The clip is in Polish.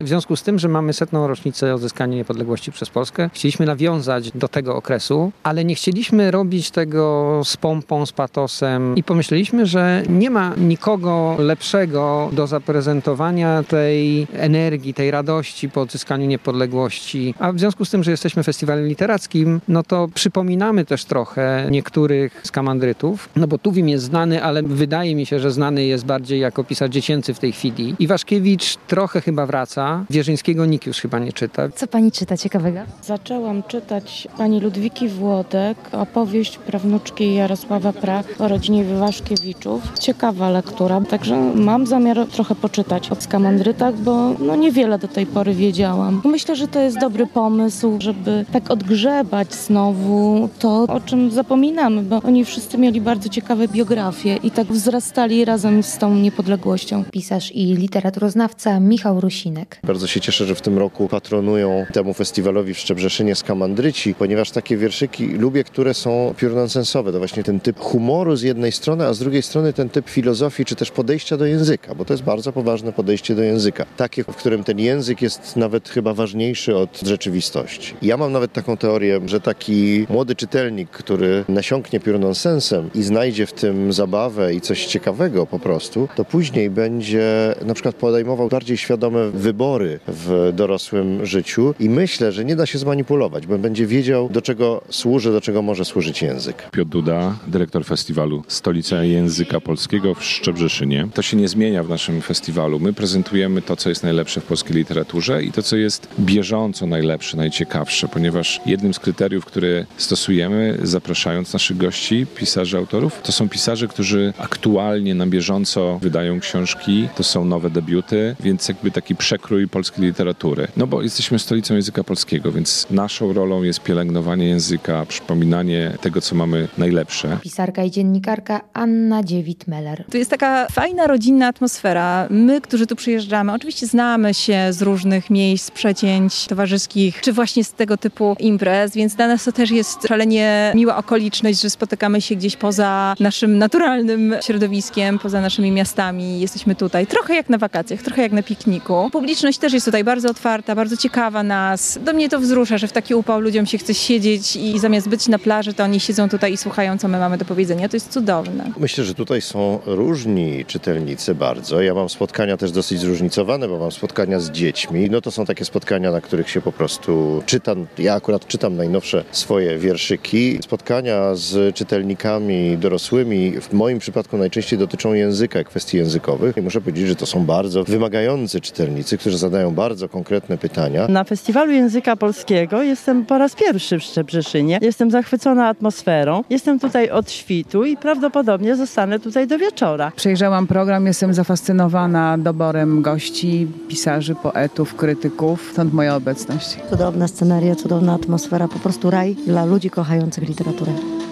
W związku z tym, że mamy 100. rocznicę odzyskania niepodległości przez Polskę, chcieliśmy nawiązać do tego okresu, ale nie chcieliśmy robić tego z pompą, z patosem i pomyśleliśmy, że nie ma nikogo lepszego do zaprezentowania tej energii, tej radości po odzyskaniu niepodległości. A w związku z tym, że jesteśmy festiwalem literackim, no to przypominamy też trochę niektórych skamandrytów, no bo Tuwim jest znany, ale wydaje mi się, że znany jest bardziej jako pisarz dziecięcy w tej chwili. Iwaszkiewicz trochę chyba wraca, Wierzyńskiego nikt już chyba nie czyta. Co pani czyta ciekawego? Zaczęłam czytać pani Ludwiki Włodek, opowieść prawnuczki Jarosława Prach o rodzinie Iwaszkiewiczów. Ciekawa lektura, także mam zamiar trochę poczytać o skamandrytach, bo niewiele do tej pory wiedziałam. Myślę, że to jest dobry pomysł, żeby tak odgrzebać znowu to, o czym zapominamy, bo oni wszyscy mieli bardzo ciekawe biografie i tak wzrastali razem z tą niepodległością. Pisarz i literaturoznawca Michał Rusinek. Bardzo się cieszę, że w tym roku patronują temu festiwalowi w Szczebrzeszynie skamandryci, ponieważ takie wierszyki lubię, które są piórononsensowe. To właśnie ten typ humoru z jednej strony, a z drugiej strony ten typ filozofii, czy też podejścia do języka, bo to jest bardzo poważne podejście do języka. Takie, w którym ten język jest nawet chyba ważniejszy od rzeczywistości. Ja mam nawet taką teorię, że taki młody czytelnik, który nasiąknie piórononsensem i znajdzie w tym zabawę i coś ciekawego po prostu, to później będzie na przykład podejmował bardziej świadome wybory w dorosłym życiu i myślę, że nie da się zmanipulować, bo będzie wiedział, do czego służy, do czego może służyć język. Piotr Duda, dyrektor festiwalu Stolica Języka Polskiego w Szczebrzeszynie. To się nie zmienia w naszym festiwalu. My prezentujemy to, co jest najlepsze w polskiej literaturze i to, co jest bieżąco najlepsze, najciekawsze, ponieważ jednym z kryteriów, które stosujemy, zapraszając naszych gości, pisarzy, autorów, to są pisarze, którzy aktualnie na bieżąco wydają książki, to są nowe debiuty, więc jakby taki przekrój polskiej literatury. No bo jesteśmy stolicą języka polskiego, więc naszą rolą jest pielęgnowanie języka, przypominanie tego, co mamy najlepsze. Pisarka i dziennikarka Anna Dziewit-Meller. To jest taka fajna, rodzinna atmosfera. My, którzy tu przyjeżdżamy, oczywiście znamy się z różnych miejsc, przecięć towarzyskich, czy właśnie z tego typu imprez, więc dla nas to też jest szalenie miła okoliczność, że spotykamy się gdzieś poza naszym naturalnym środowiskiem, poza naszymi miastami. Jesteśmy tutaj trochę jak na wakacjach, trochę jak na pikniku. Publiczność też jest tutaj bardzo otwarta, bardzo ciekawa nas. Do mnie to wzrusza, że w taki upał ludziom się chce siedzieć i zamiast być na plaży, to oni siedzą tutaj i słuchają, co my mamy do powiedzenia. To jest cudowne. Myślę, że tutaj są różni czytelnicy bardzo. Ja mam spotkania też dosyć zróżnicowane, bo mam spotkania z dziećmi. No to są takie spotkania, na których się po prostu czytam. Ja akurat czytam najnowsze swoje wierszyki. Spotkania z czytelnikami dorosłymi w moim przypadku najczęściej dotyczą języka, kwestii językowych. I muszę powiedzieć, że to są bardzo wymagający czytelnicy, którzy zadają bardzo konkretne pytania. Na Festiwalu Języka Polskiego jestem po raz pierwszy w Szczebrzeszynie. Jestem zachwycona atmosferą. Jestem tutaj od świtu i prawdopodobnie zostanę tutaj do wieczora. Przejrzałam program, jestem zafascynowana doborem gości, pisarzy, poetów, krytyków. Stąd moja obecność. Cudowna sceneria, cudowna atmosfera, po prostu raj dla ludzi kochających literaturę.